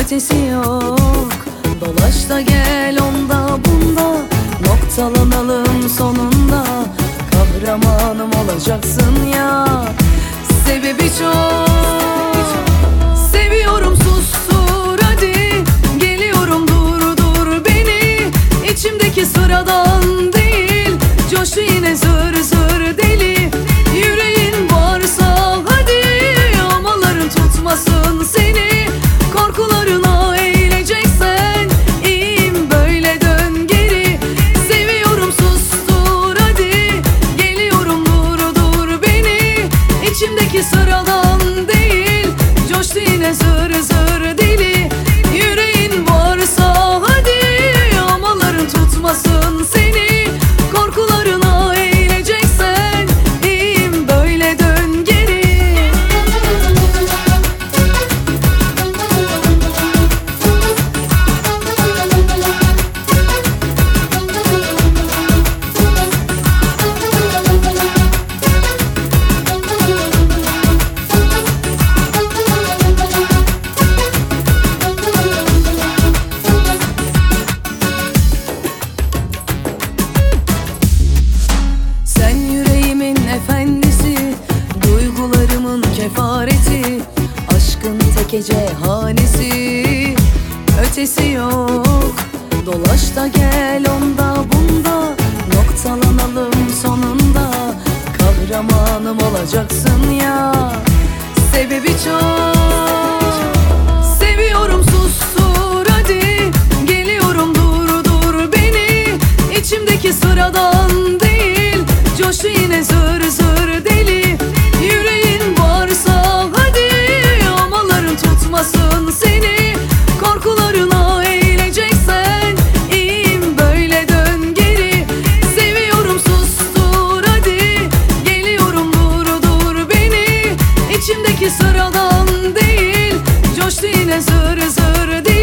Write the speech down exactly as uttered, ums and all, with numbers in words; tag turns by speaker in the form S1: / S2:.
S1: ötesi yok. Dolaş da gel onda bunda, noktalanalım sonunda. Kahramanım olacaksın ya, sebebi çok. Seviyorum sustur hadi, geliyorum dur dur beni. İçimdeki sıradan değil, coştu yine zır zır deli. Yüreğin varsa hadi, amaların tutmasın seni. Korkularına eğileceksen iyiyim böyle, dön geri. Seviyorum sustur hadi, geliyorum dur dur beni. İçimdeki sıradan değil, coştu yine zır zır deli. Yüreğin varsa hadi, amaların tutmasın seni. Korkularına eğileceksen iyiyim böyle, dön geri. Sen yüreğimin efendisi, duygularımın kefareti. Aşkın tek ece hanesi, ötesi yok. Dolaş da gel onda bunda, noktalanalım sonunda. Kahramanım olacaksın ya, sebebi çok. Seviyorum sustur hadi, geliyorum dur dur beni. İçimdeki sıradan değil, coştu yine zır zır deli. Yüreğin varsa hadi, amaların tutmasın seni. Korkularına eğileceksen iyiyim böyle, dön geri. Seviyorum sustur hadi, geliyorum dur dur beni. İçimdeki sıradan değil, coştu yine zır zır deli.